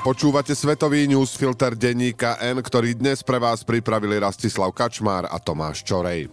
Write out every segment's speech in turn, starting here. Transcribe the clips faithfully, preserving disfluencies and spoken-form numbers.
Počúvate svetový newsfilter denníka N, ktorý dnes pre vás pripravili Rastislav Kačmár a Tomáš Čorej.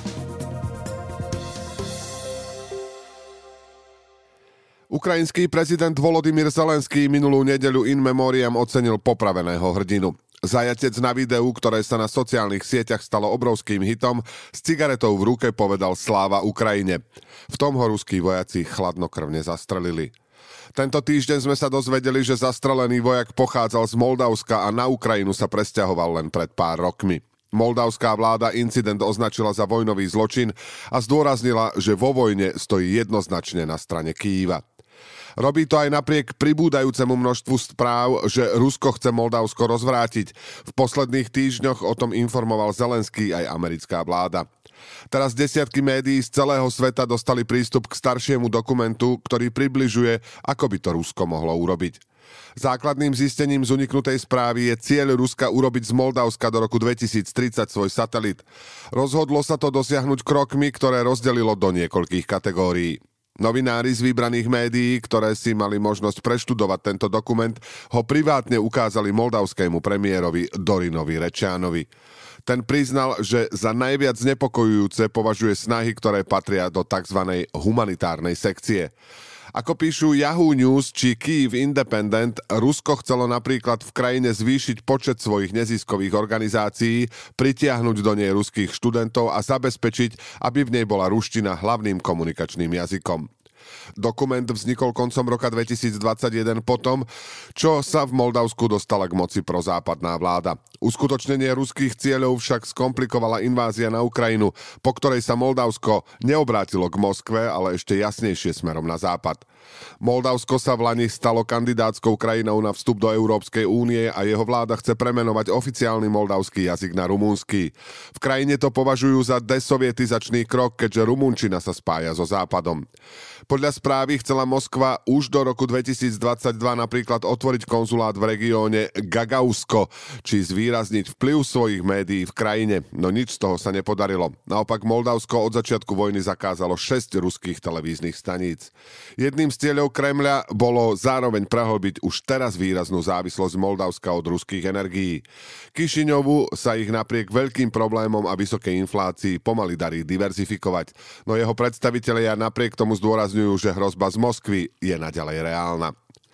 Ukrajinský prezident Volodymyr Zelenský minulú nedeľu in memoriam ocenil popraveného hrdinu. Zajatec na videu, ktoré sa na sociálnych sieťach stalo obrovským hitom, s cigaretou v ruke povedal sláva Ukrajine. V tom ho ruskí vojaci chladnokrvne zastrelili. Tento týždeň sme sa dozvedeli, že zastrelený vojak pochádzal z Moldavska a na Ukrajinu sa presťahoval len pred pár rokmi. Moldavská vláda incident označila za vojnový zločin a zdôraznila, že vo vojne stojí jednoznačne na strane Kyjeva. Robí to aj napriek pribúdajúcemu množstvu správ, že Rusko chce Moldavsko rozvrátiť. V posledných týždňoch o tom informoval Zelenský aj americká vláda. Teraz desiatky médií z celého sveta dostali prístup k staršiemu dokumentu, ktorý približuje, ako by to Rusko mohlo urobiť. Základným zistením z uniknutej správy je cieľ Ruska urobiť z Moldavska do roku dvetisíctridsať svoj satelit. Rozhodlo sa to dosiahnuť krokmi, ktoré rozdelilo do niekoľkých kategórií. Novinári z vybraných médií, ktoré si mali možnosť preštudovať tento dokument, ho privátne ukázali moldavskému premiérovi Dorinovi Rečianovi. Ten priznal, že za najviac znepokojujúce považuje snahy, ktoré patria do tzv. Humanitárnej sekcie. Ako píšu Yahoo News či Kyiv Independent, Rusko chcelo napríklad v krajine zvýšiť počet svojich neziskových organizácií, pritiahnuť do nej ruských študentov a zabezpečiť, aby v nej bola ruština hlavným komunikačným jazykom. Dokument vznikol koncom roka dvetisícdvadsaťjeden potom, čo sa v Moldavsku dostala k moci prozápadná vláda. Uskutočnenie ruských cieľov však skomplikovala invázia na Ukrajinu, po ktorej sa Moldavsko neobrátilo k Moskve, ale ešte jasnejšie smerom na západ. Moldavsko sa v lani stalo kandidátskou krajinou na vstup do Európskej únie a jeho vláda chce premenovať oficiálny moldavský jazyk na rumúnsky. V krajine to považujú za desovietizačný krok, keďže rumunčina sa spája so západom. Podľa správy chcela Moskva už do roku dvetisícdvadsaťdva napríklad otvoriť konzulát v regióne Gagausko, či zvýrazniť vplyv svojich médií v krajine, no nič z toho sa nepodarilo. Naopak Moldavsko od začiatku vojny zakázalo šesť ruských televíznych staníc. Jedným z cieľov Kremľa bolo zároveň prehlbiť už teraz výraznú závislosť Moldavska od ruských energií. Kišiňovu sa ich napriek veľkým problémom a vysokej inflácii pomaly darí diverzifikovať, no jeho predstavitelia napriek tomu zdôrazňujú, že hrozba z Moskvy je naďalej reálna.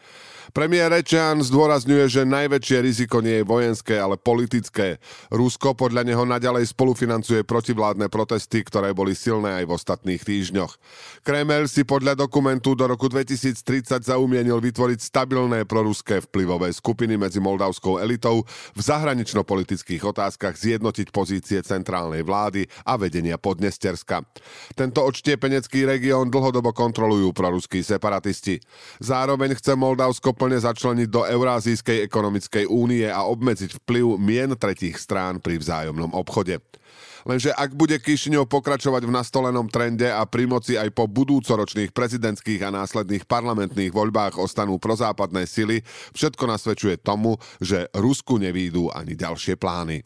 Premiér Rečian zdôrazňuje, že najväčšie riziko nie je vojenské, ale politické. Rusko podľa neho naďalej spolufinancuje protivládne protesty, ktoré boli silné aj v ostatných týždňoch. Kremeľ si podľa dokumentu do roku dvetisíctridsať zaumienil vytvoriť stabilné proruské vplyvové skupiny medzi moldavskou elitou, v zahranično-politických otázkach zjednotiť pozície centrálnej vlády a vedenia Podnesterska. Tento odštiepenecký región dlhodobo kontrolujú proruskí separatisti. Zároveň chce Moldavsko plne začleniť do Eurázijskej ekonomickej únie a obmedziť vplyv mien tretích strán pri vzájomnom obchode. Lenže ak bude Kišiňov pokračovať v nastolenom trende a pri moci aj po budúcoročných prezidentských a následných parlamentných voľbách ostanú prozápadné sily, všetko nasvedčuje tomu, že Rusku nevídu ani ďalšie plány.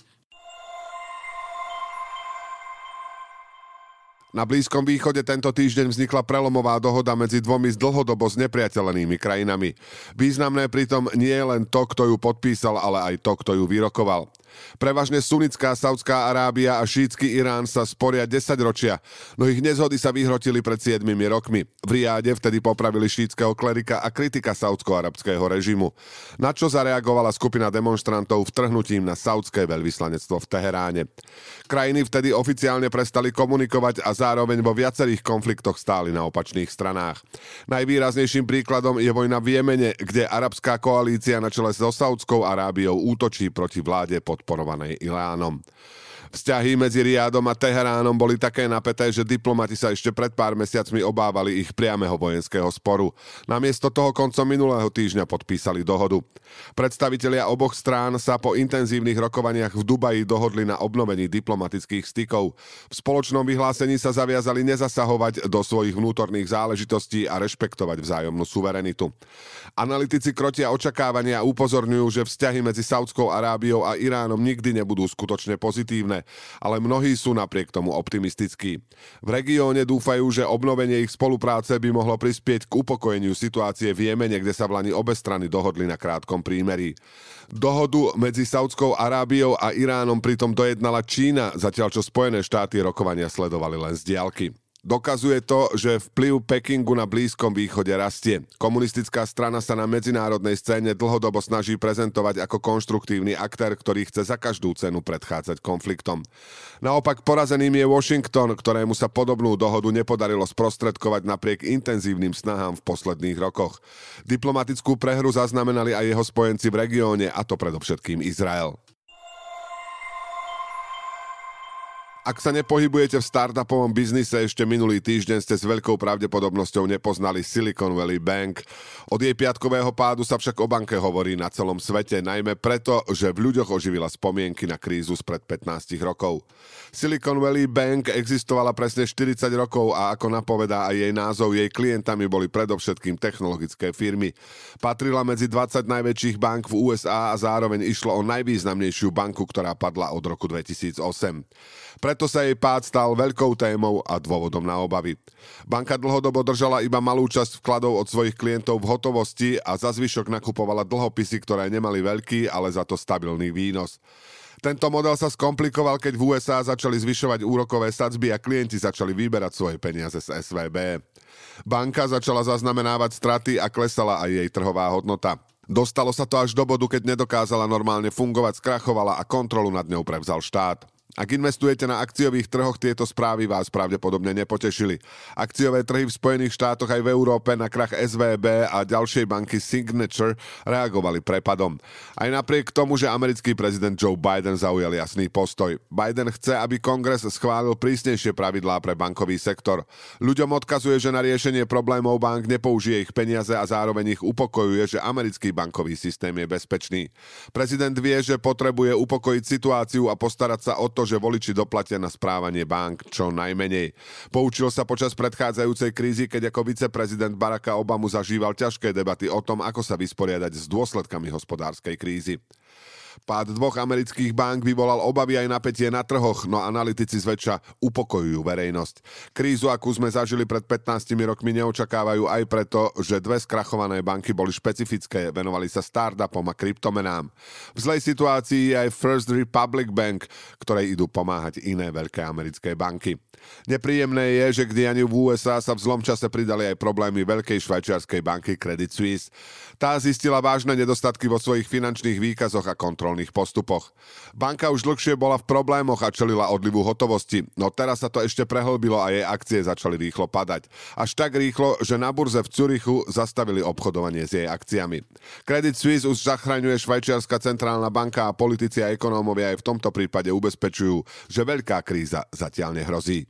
Na Blízkom východe tento týždeň vznikla prelomová dohoda medzi dvomi z dlhodobo znepriateľenými krajinami. Významné pritom nie je len to, kto ju podpísal, ale aj to, kto ju vyrokoval. Prevažne sunnická Saudská Arábia a šítsky Irán sa sporia desaťročia, no ich nezhody sa vyhrotili pred siedmimi rokmi. V Riáde vtedy popravili šítskeho klerika a kritika saúdsko-arabského režimu, na čo zareagovala skupina demonštrantov vtrhnutím na saúdske veľvyslanectvo v Teheráne. Krajiny vtedy oficiálne prestali komunikovať a zároveň vo viacerých konfliktoch stáli na opačných stranách. Najvýraznejším príkladom je vojna v Jemene, kde arabská koalícia na čele so Saudskou Arábiou útočí proti vláde podporovanej Iránom. Vzťahy medzi Riádom a Teheránom boli také napäté, že diplomati sa ešte pred pár mesiacmi obávali ich priameho vojenského sporu. Namiesto toho koncom minulého týždňa podpísali dohodu. Predstavitelia oboch strán sa po intenzívnych rokovaniach v Dubaji dohodli na obnovení diplomatických stykov. V spoločnom vyhlásení sa zaviazali nezasahovať do svojich vnútorných záležitostí a rešpektovať vzájomnú suverenitu. Analytici krotia očakávania a upozorňujú, že vzťahy medzi Saudskou Arábiou a Iránom nikdy nebudú skutočne pozitívne. téme, ale mnohí sú napriek tomu optimistickí. V regióne dúfajú, že obnovenie ich spolupráce by mohlo prispieť k upokojeniu situácie v Jemene, kde sa v lani obe strany dohodli na krátkom prímerí. Dohodu medzi Saudskou Arábiou a Iránom pritom dojednala Čína, zatiaľ čo Spojené štáty rokovania sledovali len z diaľky. Dokazuje to, že vplyv Pekingu na Blízkom východe rastie. Komunistická strana sa na medzinárodnej scéne dlhodobo snaží prezentovať ako konštruktívny aktér, ktorý chce za každú cenu predchádzať konfliktom. Naopak porazeným je Washington, ktorému sa podobnú dohodu nepodarilo sprostredkovať napriek intenzívnym snahám v posledných rokoch. Diplomatickú prehru zaznamenali aj jeho spojenci v regióne, a to predovšetkým Izrael. Ak sa nepohybujete v startupovom biznise, ešte minulý týždeň ste s veľkou pravdepodobnosťou nepoznali Silicon Valley Bank. Od jej piatkového pádu sa však o banke hovorí na celom svete, najmä preto, že v ľuďoch oživila spomienky na krízu spred pätnásť rokov. Silicon Valley Bank existovala presne štyridsať rokov a ako napovedá aj jej názov, jej klientami boli predovšetkým technologické firmy. Patrila medzi dvadsať najväčších bank v ú es á a zároveň išlo o najvýznamnejšiu banku, ktorá padla od roku dvetisícosem. Preto sa jej pád stal veľkou témou a dôvodom na obavy. Banka dlhodobo držala iba malú časť vkladov od svojich klientov v hotovosti a za zvyšok nakupovala dlhopisy, ktoré nemali veľký, ale za to stabilný výnos. Tento model sa skomplikoval, keď v ú es á začali zvyšovať úrokové sadzby a klienti začali vyberať svoje peniaze z es vé bé. Banka začala zaznamenávať straty a klesala aj jej trhová hodnota. Dostalo sa to až do bodu, keď nedokázala normálne fungovať, skrachovala a kontrolu nad ňou prevzal štát. Ak investujete na akciových trhoch, tieto správy vás pravdepodobne nepotešili. Akciové trhy v Spojených štátoch aj v Európe na krach es vé bé a ďalšej banky Signature reagovali prepadom. Aj napriek tomu, že americký prezident Joe Biden zaujal jasný postoj. Biden chce, aby Kongres schválil prísnejšie pravidlá pre bankový sektor. Ľuďom odkazuje, že na riešenie problémov bank nepoužije ich peniaze a zároveň ich upokojuje, že americký bankový systém je bezpečný. Prezident vie, že potrebuje upokojiť situáciu a postarať sa o to, že voliči doplatia na správanie bank čo najmenej. Poučil sa počas predchádzajúcej krízy, keď ako viceprezident Baracka Obamu zažíval ťažké debaty o tom, ako sa vysporiadať s dôsledkami hospodárskej krízy. Pád dvoch amerických bank vyvolal obavy aj napätie na trhoch, no analytici zväčša upokojujú verejnosť. Krízu, akú sme zažili pred pätnástimi rokmi, neočakávajú aj preto, že dve skrachované banky boli špecifické, venovali sa startupom a kryptomenám. V zlej situácii je aj First Republic Bank, ktorej idú pomáhať iné veľké americké banky. Nepríjemné je, že k dianiu v ú es á sa v zlom čase pridali aj problémy veľkej švajčiarskej banky Credit Suisse. Tá zistila vážne nedostatky vo svojich finančných výkazoch a kontrolných postupoch. Banka už dlhšie bola v problémoch a čelila odlivu hotovosti, no teraz sa to ešte prehlbilo a jej akcie začali rýchlo padať. Až tak rýchlo, že na burze v Zürichu zastavili obchodovanie s jej akciami. Credit Suisse už zachraňuje švajčiarska centrálna banka a politici a ekonómovia aj v tomto prípade ubezpečujú, že veľká kríza zatiaľ nehrozí.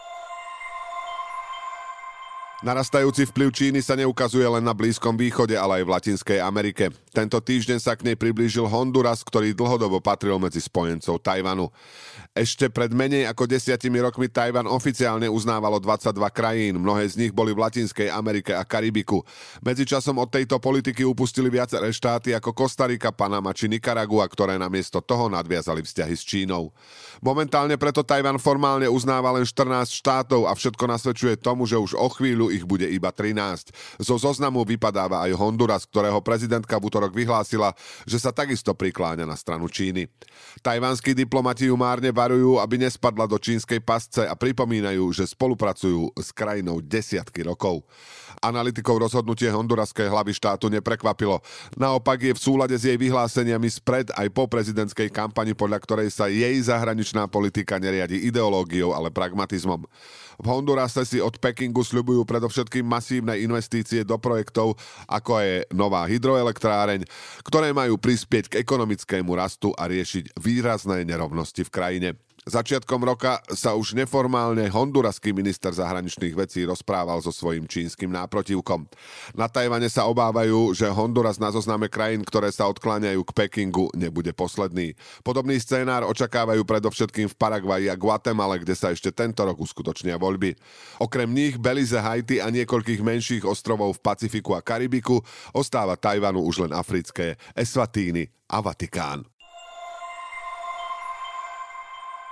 Narastajúci vplyv Číny sa neukazuje len na Blízkom východe, ale aj v Latinskej Amerike. Tento týždeň sa k nej priblížil Honduras, ktorý dlhodobo patril medzi spojencov Tajvanu. Ešte pred menej ako desiatimi rokmi Tajvan oficiálne uznávalo dvadsaťdva krajín, mnohé z nich boli v Latinskej Amerike a Karibiku. Medzičasom od tejto politiky upustili viaceré štáty ako Kostarika, Panama či Nikaragua, ktoré namiesto toho nadviazali vzťahy s Čínou. Momentálne preto Tajvan formálne uznáva len štrnásť štátov a všetko nasvedčuje tomu, že už o chvíľu ich bude iba trinásť. Zo zoznamu vypadáva aj Honduras, ktorého prezidentka v utorok vyhlásila, že sa takisto prikláňa na stranu Číny. Tajvanskí diplomati ju márne varujú, aby nespadla do čínskej pasce a pripomínajú, že spolupracujú s krajinou desiatky rokov. Analytikov rozhodnutie honduraskej hlavy štátu neprekvapilo. Naopak je v súlade s jej vyhláseniami spred aj po prezidentskej kampani, podľa ktorej sa jej zahraničná politika neriadi ideológiou, ale pragmatizmom. V Hondurase si od Pekingu sľubujú predovšetkým masívne investície do projektov, ako je nová hydroelektráreň, ktoré majú prispieť k ekonomickému rastu a riešiť výrazné nerovnosti v krajine. Začiatkom roka sa už neformálne honduraský minister zahraničných vecí rozprával so svojím čínskym náprotivkom. Na Tajvane sa obávajú, že Honduras na zozname krajín, ktoré sa odkláňajú k Pekingu, nebude posledný. Podobný scénár očakávajú predovšetkým v Paraguaji a Guatemale, kde sa ešte tento rok uskutočnia voľby. Okrem nich Belize, Haiti a niekoľkých menších ostrovov v Pacifiku a Karibiku ostáva Tajvanu už len africké Eswatini a Vatikán.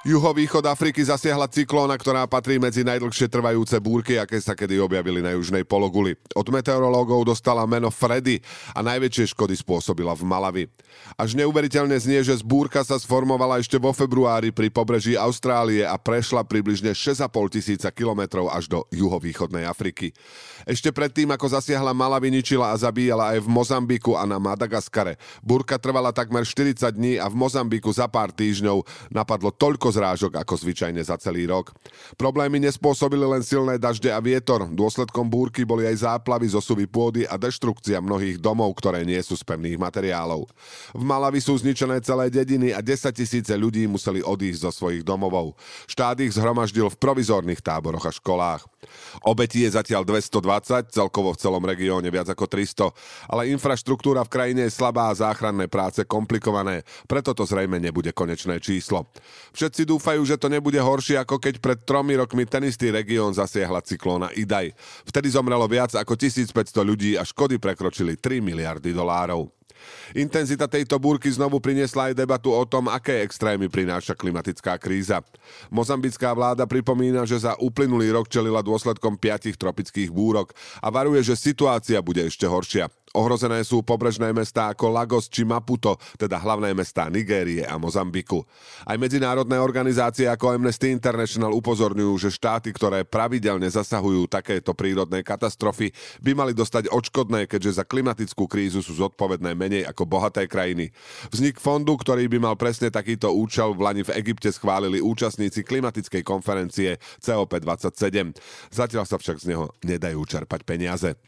Juhovýchod Afriky zasiahla cyklóna, ktorá patrí medzi najdlhšie trvajúce búrky, aké sa kedy objavili na južnej pologuli. Od meteorológov dostala meno Freddy a najväčšie škody spôsobila v Malawi. Až neuveriteľne znie, že búrka sa sformovala ešte vo februári pri pobreží Austrálie a prešla približne šesť a pol tisíca kilometrov až do juhovýchodnej Afriky. Ešte predtým, ako zasiahla Malawi, ničila a zabíjala aj v Mozambiku a na Madagaskare. Búrka trvala takmer štyridsať dní a v Mozambiku za pár týždňov napadlo toľko zrážok ako zvyčajne za celý rok. Problémy nespôsobili len silné dažde a vietor. Dôsledkom búrky boli aj záplavy, zosuvy pôdy a deštrukcia mnohých domov, ktoré nie sú z pevných materiálov. V Malawi sú zničené celé dediny a desaťtisíce ľudí museli odísť zo svojich domovov. Štát ich zhromaždil v provizórnych táboroch a školách. Obetí je zatiaľ dvestodvadsať, celkovo v celom regióne viac ako tristo, ale infraštruktúra v krajine je slabá a záchranné práce komplikované, preto to zrejme nebude konečné číslo. Všetci dúfajú, že to nebude horšie, ako keď pred tromi rokmi ten istý región zasiahla cyklóna Idai. Vtedy zomrelo viac ako tisícpäťsto ľudí a škody prekročili tri miliardy dolárov. Intenzita tejto búrky znovu priniesla aj debatu o tom, aké extrémy prináša klimatická kríza. Mozambická vláda pripomína, že za uplynulý rok čelila dôsledkom piatich tropických búrok a varuje, že situácia bude ešte horšia. Ohrozené sú pobrežné mestá ako Lagos či Maputo, teda hlavné mestá Nigérie a Mozambiku. Aj medzinárodné organizácie ako Amnesty International upozorňujú, že štáty, ktoré pravidelne zasahujú takéto prírodné katastrofy, by mali dostať odškodné, keďže za klimatickú krízu sú zodpovedné menej ako bohaté krajiny. Vznik fondu, ktorý by mal presne takýto účel, v lani v Egypte schválili účastníci klimatickej konferencie C O P dvadsaťsedem. Zatiaľ sa však z neho nedajú čerpať peniaze.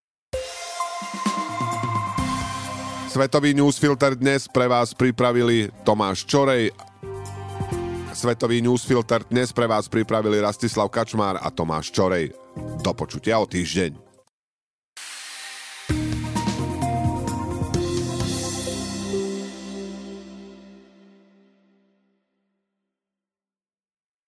Svetový newsfilter dnes pre vás pripravili Tomáš Čorej. Svetový newsfilter dnes pre vás pripravili Rastislav Kačmár a Tomáš Čorej. Do počutia o týždeň.